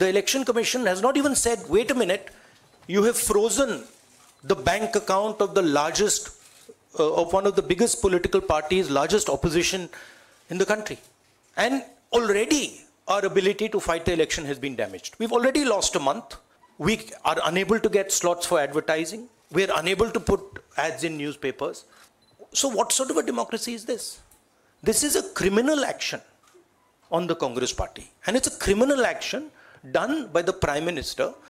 The Election Commission has not even said, wait a minute, you have frozen the bank account of the largest, of one of the biggest political parties, largest opposition in the country. And already our ability to fight the election has been damaged. We've already lost a month. We are unable to get slots for advertising. We are unable to put ads in newspapers. So what sort of a democracy is this? This is a criminal action on the Congress party. And it's a criminal action done by the Prime Minister